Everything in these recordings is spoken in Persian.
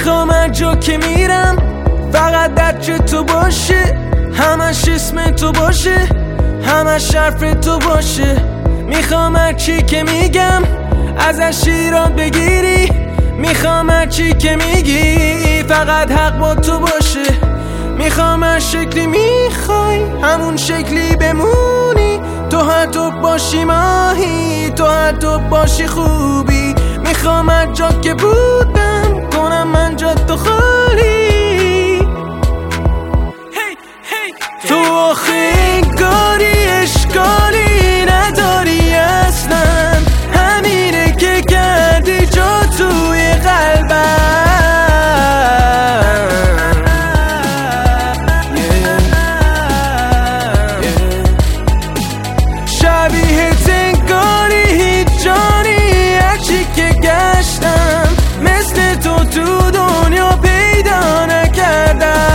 میخوام هر جا که میرم فقط درچه تو باشه، همش اسم تو باشه، همش حرف تو باشه. میخوام هر چی که میگم ازش ایراد بگیری، میخوام هر چی که میگی فقط حق با تو باشه. میخوام هر شکلی میخوای همون شکلی بمونی، تو هر تو باشی ماهی، تو هر تو باشی خوبی. میخوام هر جا که بودم کنم من جا تو خالی. تو آخه انگاری اشکالی نداری اصلا، همینه که کردی جا توی قلبم. شبیهت انگاری هیچ جانی، هرچی که گشتم مثل تو دنیا پیدا نکردم.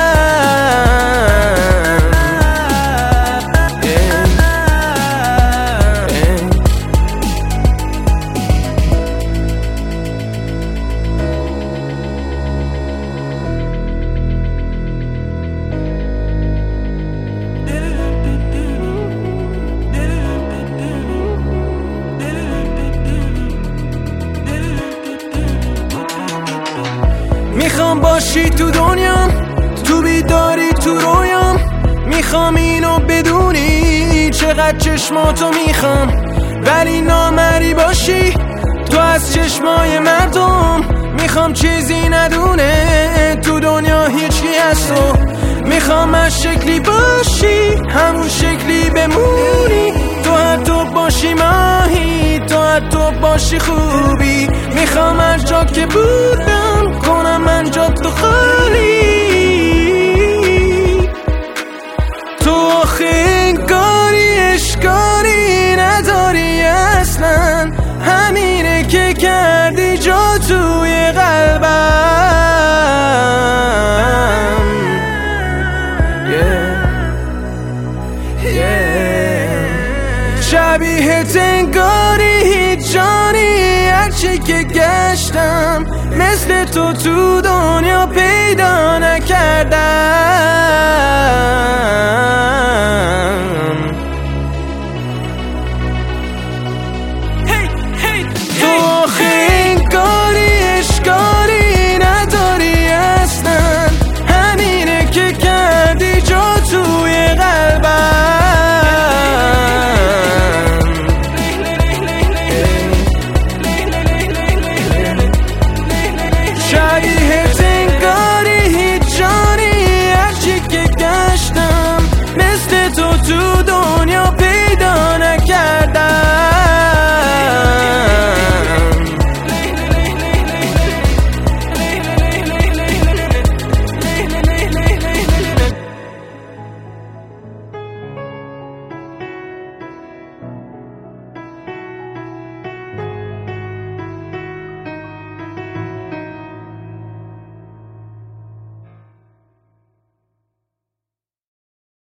میخوام باشی تو دنیام، تو بیداری تو رویام. میخوام اینو بدونی چقدر چشماتو میخوام، ولی نامری باشی تو از چشمای مردم. میخوام چیزی ندونه تو دنیا هیچکی هست تو. میخوام هر شکلی باشی همون شکلی بمونی، تو هر تو باشی ماهی، تو هر تو باشی خوبی. میخوام هر جا که بودم کنم من جا تو خالی. تو آخه انگاری اشکالی نداری اصلا، همینه که کردی جا توی قلبم. شبیهت انگاری هیچ جانی، هرچی که گشتم مثل تو دنیا پیدا نکردم.